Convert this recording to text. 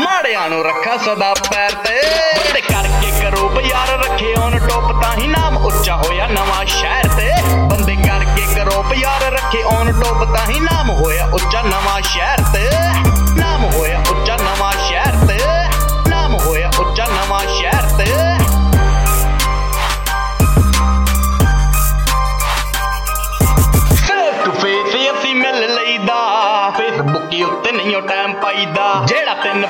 ਮਾੜਿਆਂ ਨੂੰ ਰੱਖਾ ਸਦਾ ਪੈਰ ਤੇ। ਬੰਦੇ ਕਰਕੇ ਕਰੋ ਯਾਰ ਰੱਖੇ ਔਨ ਟੋਪ ਤਾਂ ਹੀ ਨਾਮ ਉੱਚਾ ਹੋਇਆ ਨਵਾਂ ਸ਼ਹਿਰ ਤੇ। ਬੰਦੇ ਕਰਕੇ ਕਰੋ ਯਾਰ ਰੱਖੇ ਔਨ ਟੋਪ ਤਾਂ ਹੀ ਨਾਮ ਹੋਇਆ ਉੱਚਾ ਨਵਾਂ ਸ਼ਹਿਰ ਤੇ। ਨਾਮ ਹੋਇਆ ਉੱਚਾ ਨਵਾਂ ਸ਼ਹਿਰ ਤੇ। ਨਾਮ ਹੋਇਆ ਉੱਚਾ ਨਵਾਂ ਸ਼ਹਿਰ ਤੇ। ਫੇਸ ਟੂ ਫੇਸ ਅਸੀਂ ਮਿਲ ਲਈਦਾ, ਫੇਸਬੁੱਕ ਉੱਤੇ ਨਹੀਂ ਉਹ ਟਾਈਮ ਪਾਈਦਾ। ਜਿਹੜਾ 3